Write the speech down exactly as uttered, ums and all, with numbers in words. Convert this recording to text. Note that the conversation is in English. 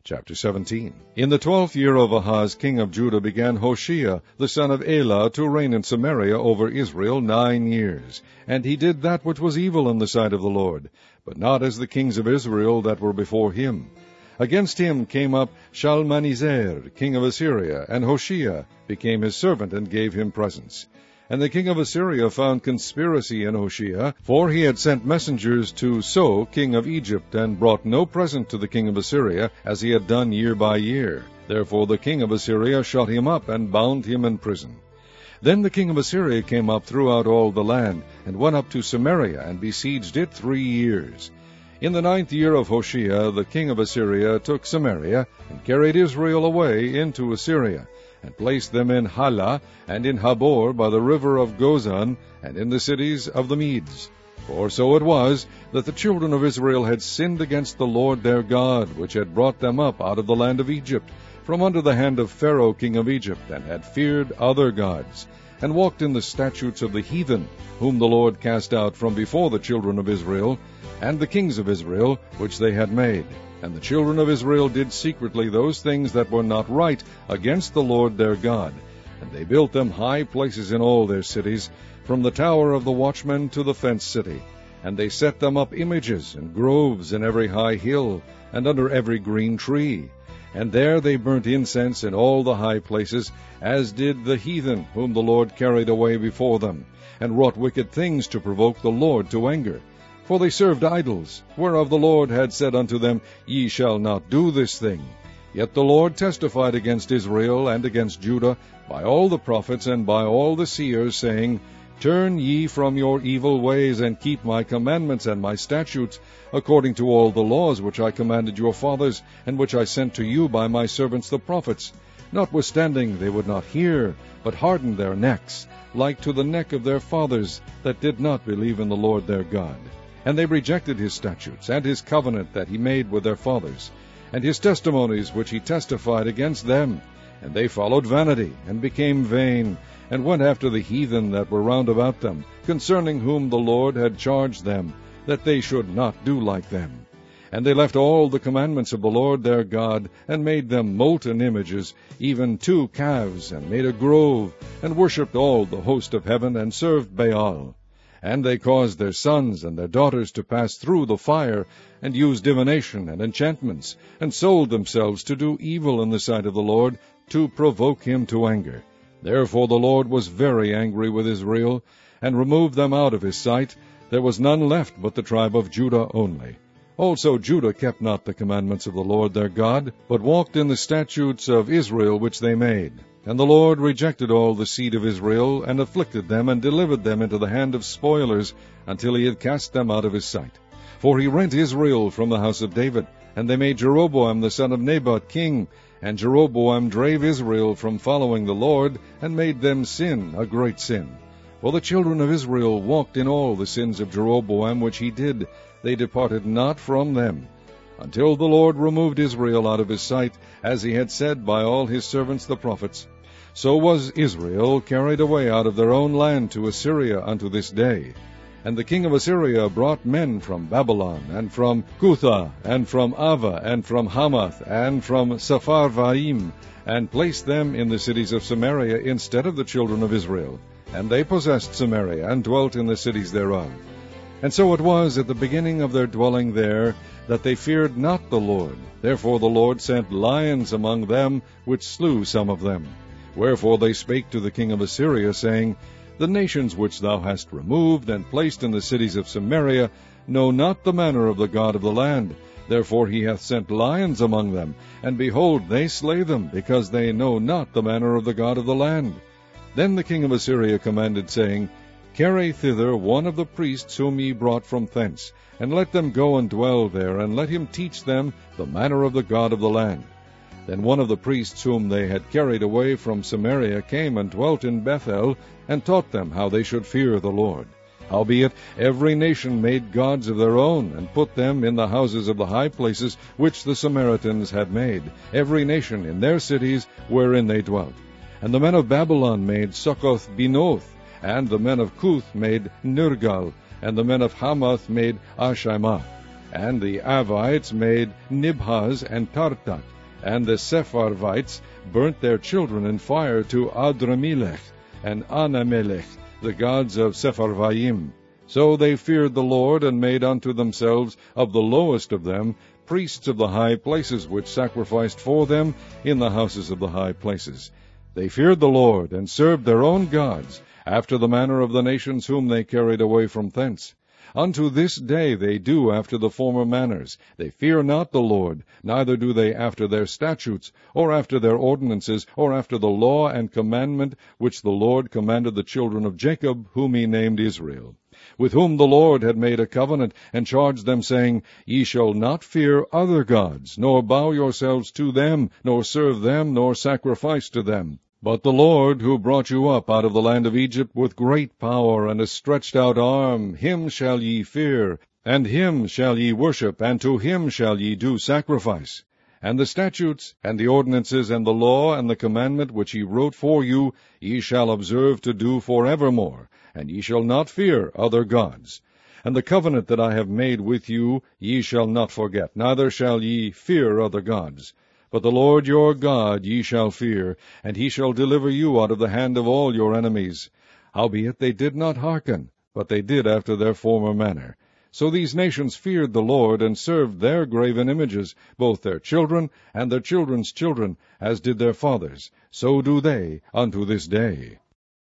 Chapter seventeen. In the twelfth year of Ahaz king of Judah began Hoshea the son of Elah to reign in Samaria over Israel nine years. And he did that which was evil in the sight of the Lord, but not as the kings of Israel that were before him. Against him came up Shalmaneser king of Assyria, and Hoshea became his servant and gave him presents. And the king of Assyria found conspiracy in Hoshea, for he had sent messengers to So king of Egypt, and brought no present to the king of Assyria, as he had done year by year. Therefore the king of Assyria shut him up, and bound him in prison. Then the king of Assyria came up throughout all the land, and went up to Samaria, and besieged it three years. In the ninth year of Hoshea the king of Assyria took Samaria, and carried Israel away into Assyria, and placed them in Halah, and in Habor by the river of Gozan, and in the cities of the Medes. For so it was, that the children of Israel had sinned against the Lord their God, which had brought them up out of the land of Egypt, from under the hand of Pharaoh king of Egypt, and had feared other gods, and walked in the statutes of the heathen, whom the Lord cast out from before the children of Israel, and the kings of Israel, which they had made. And the children of Israel did secretly those things that were not right against the Lord their God. And they built them high places in all their cities, from the tower of the watchman to the fenced city. And they set them up images and groves in every high hill, and under every green tree. And there they burnt incense in all the high places, as did the heathen, whom the Lord carried away before them, and wrought wicked things to provoke the Lord to anger. For they served idols, whereof the Lord had said unto them, Ye shall not do this thing. Yet the Lord testified against Israel and against Judah by all the prophets and by all the seers, saying, Turn ye from your evil ways, and keep my commandments and my statutes, according to all the laws which I commanded your fathers, and which I sent to you by my servants the prophets. Notwithstanding they would not hear, but hardened their necks, like to the neck of their fathers, that did not believe in the Lord their God. And they rejected his statutes, and his covenant that he made with their fathers, and his testimonies which he testified against them. And they followed vanity, and became vain, and went after the heathen that were round about them, concerning whom the Lord had charged them, that they should not do like them. And they left all the commandments of the Lord their God, and made them molten images, even two calves, and made a grove, and worshipped all the host of heaven, and served Baal. And they caused their sons and their daughters to pass through the fire, and used divination and enchantments, and sold themselves to do evil in the sight of the Lord, to provoke him to anger. Therefore the Lord was very angry with Israel, and removed them out of his sight. There was none left but the tribe of Judah only. Also Judah kept not the commandments of the Lord their God, but walked in the statutes of Israel which they made. And the Lord rejected all the seed of Israel, and afflicted them, and delivered them into the hand of spoilers, until he had cast them out of his sight. For he rent Israel from the house of David, and they made Jeroboam the son of Nebat king. And Jeroboam drave Israel from following the Lord, and made them sin a great sin. For the children of Israel walked in all the sins of Jeroboam which he did. They departed not from them, until the Lord removed Israel out of his sight, as he had said by all his servants the prophets. So was Israel carried away out of their own land to Assyria unto this day. And the king of Assyria brought men from Babylon, and from Cutha, and from Ava, and from Hamath, and from Sepharvaim, and placed them in the cities of Samaria instead of the children of Israel. And they possessed Samaria, and dwelt in the cities thereof. And so it was at the beginning of their dwelling there, that they feared not the Lord. Therefore the Lord sent lions among them, which slew some of them. Wherefore they spake to the king of Assyria, saying, The nations which thou hast removed, and placed in the cities of Samaria, know not the manner of the God of the land. Therefore he hath sent lions among them, and behold, they slay them, because they know not the manner of the God of the land. Then the king of Assyria commanded, saying, Carry thither one of the priests whom ye brought from thence, and let them go and dwell there, and let him teach them the manner of the God of the land. Then one of the priests whom they had carried away from Samaria came and dwelt in Bethel, and taught them how they should fear the Lord. Howbeit every nation made gods of their own, and put them in the houses of the high places which the Samaritans had made, every nation in their cities wherein they dwelt. And the men of Babylon made Succoth-Benoth, and the men of Cuth made Nergal, and the men of Hamath made Ashimah, and the Avites made Nibhaz and Tartak, And the Sepharvites burnt their children in fire to Adramelech and Anamelech, the gods of Sepharvaim. So they feared the Lord, and made unto themselves of the lowest of them priests of the high places, which sacrificed for them in the houses of the high places. They feared the Lord, and served their own gods, after the manner of the nations whom they carried away from thence. Unto this day they do after the former manners. They fear not the Lord, neither do they after their statutes, or after their ordinances, or after the law and commandment which the Lord commanded the children of Jacob, whom he named Israel, with whom the Lord had made a covenant, and charged them, saying, Ye shall not fear other gods, nor bow yourselves to them, nor serve them, nor sacrifice to them. But the Lord, who brought you up out of the land of Egypt with great power and a stretched out arm, him shall ye fear, and him shall ye worship, and to him shall ye do sacrifice. And the statutes, and the ordinances, and the law, and the commandment which he wrote for you, ye shall observe to do for evermore, and ye shall not fear other gods. And the covenant that I have made with you ye shall not forget, neither shall ye fear other gods. But the Lord your God ye shall fear, and he shall deliver you out of the hand of all your enemies. Howbeit they did not hearken, but they did after their former manner. So these nations feared the Lord, and served their graven images, both their children and their children's children, as did their fathers. So do they unto this day.